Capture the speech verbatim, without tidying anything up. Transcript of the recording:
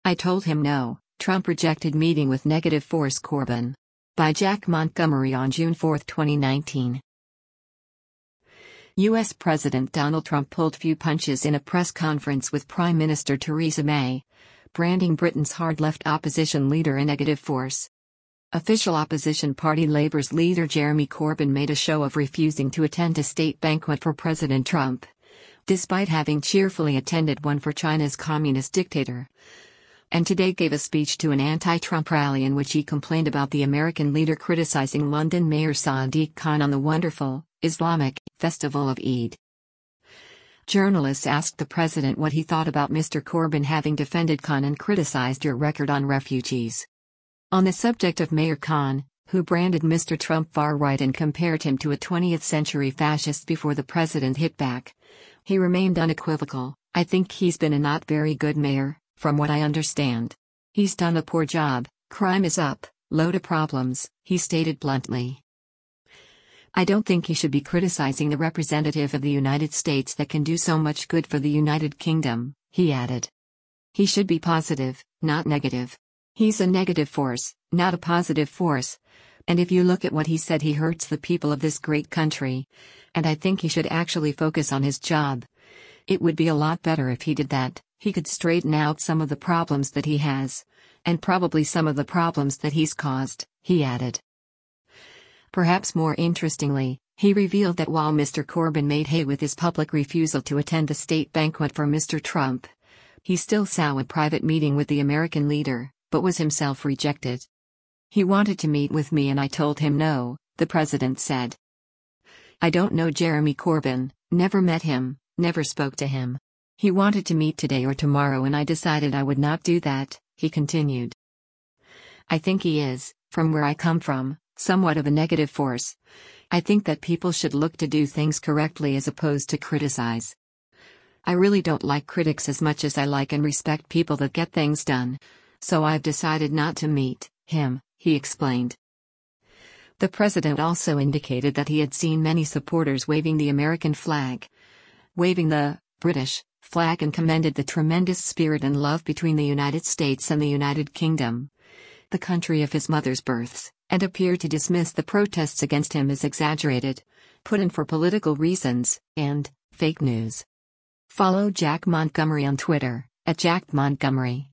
I told him no. Trump rejected meeting with negative force Corbyn. By Jack Montgomery on June fourth, twenty nineteen. U S President Donald Trump pulled few punches in a press conference with Prime Minister Theresa May, branding Britain's hard-left opposition leader a negative force. Official opposition party Labour's leader Jeremy Corbyn made a show of refusing to attend a state banquet for President Trump, despite having cheerfully attended one for China's communist dictator. And today gave a speech to an anti-Trump rally in which he complained about the American leader criticizing London Mayor Sadiq Khan on the wonderful Islamic festival of Eid. Journalists asked the president what he thought about Mister Corbyn having defended Khan and criticized your record on refugees. On the subject of Mayor Khan, who branded Mister Trump far-right and compared him to a twentieth century fascist before the president hit back, he remained unequivocal. I think he's been a not very good mayor, from what I understand. He's done a poor job, crime is up, load of problems, he stated bluntly. I don't think he should be criticizing the representative of the United States that can do so much good for the United Kingdom, he added. He should be positive, not negative. He's a negative force, not a positive force. And if you look at what he said, he hurts the people of this great country. And I think he should actually focus on his job. It would be a lot better if he did that. He could straighten out some of the problems that he has. And probably some of the problems that he's caused, he added. Perhaps more interestingly, he revealed that while Mister Corbyn made hay with his public refusal to attend the state banquet for Mister Trump, he still saw a private meeting with the American leader, but was himself rejected. He wanted to meet with me and I told him no, the president said. I don't know Jeremy Corbyn, never met him, never spoke to him. He wanted to meet today or tomorrow and I decided I would not do that, he continued. I think he is, from where I come from, somewhat of a negative force. I think that people should look to do things correctly as opposed to criticize. I really don't like critics as much as I like and respect people that get things done. So I've decided not to meet him, he explained. The president also indicated that he had seen many supporters waving the American flag, waving the British flag, and commended the tremendous spirit and love between the United States and the United Kingdom, the country of his mother's births, and appeared to dismiss the protests against him as exaggerated, put in for political reasons, and fake news. Follow Jack Montgomery on Twitter, at Jack Montgomery.